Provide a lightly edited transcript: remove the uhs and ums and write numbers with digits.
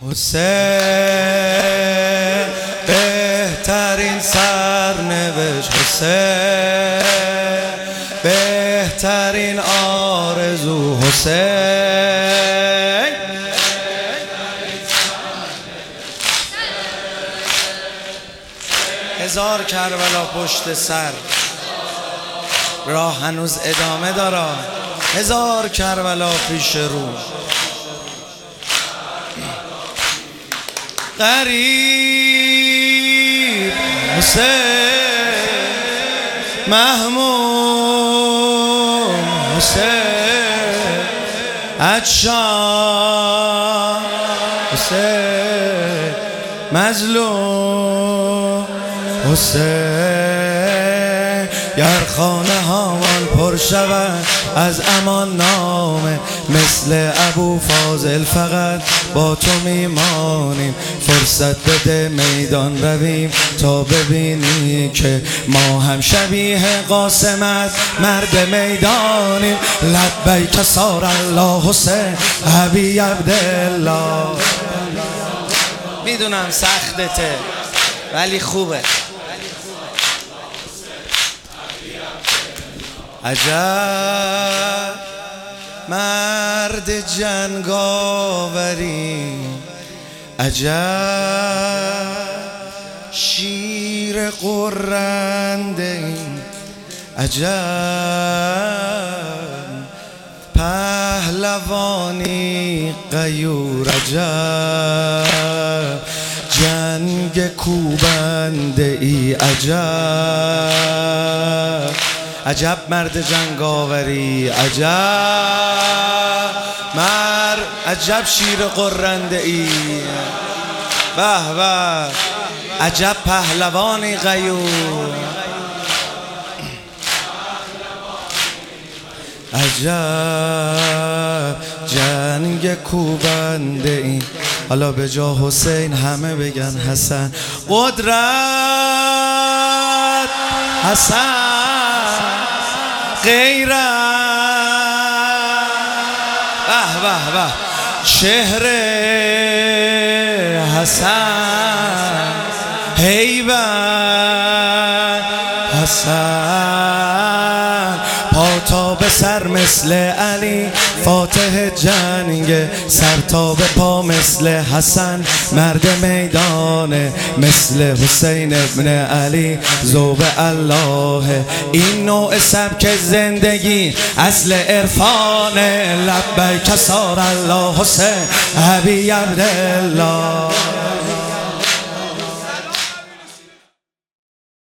حسین بهترین سرنوشت، حسین بهترین آرزو، حسین هزار کربلا پشت سر، راه هنوز ادامه داره، هزار کربلا پیش رو. غریب حسین محموم، حسین عطشان، حسین مظلوم، حسین گر خانه هامان پر شود از امان نامه، مثل ابو فاضل فقط با تو میمانیم. فرصت بده میدان رویم تا ببینی که ما هم شبیه قاسمت مرد میدانیم. لبیک صار الله حسین ابی عبدالله. میدونم سختته ولی خوبه. عجب مرد جنگاوری، عجب شیر قرنده، عجب پهلوانی غیور، عجب جنگ کوبنده ای، عجب عجب مرد جنگاوری، عجب شیر قرنده ای، به به عجب پهلوانی غیور، عجب جنگ کوبنده ای. حالا به جا حسین همه بگن حسن. قدرت حسن، غیرت به به به، شهر حسن، هیبت حسن، پا تا به سر مثل علی فاتح جنگ، سر تا به پا مثل حسن مرد میدانه، مثل حسین ابن علی ذوب الله. این نوع سبک زندگی اصل عرفانه. لبیک صار الله حسین ابی عبدالله.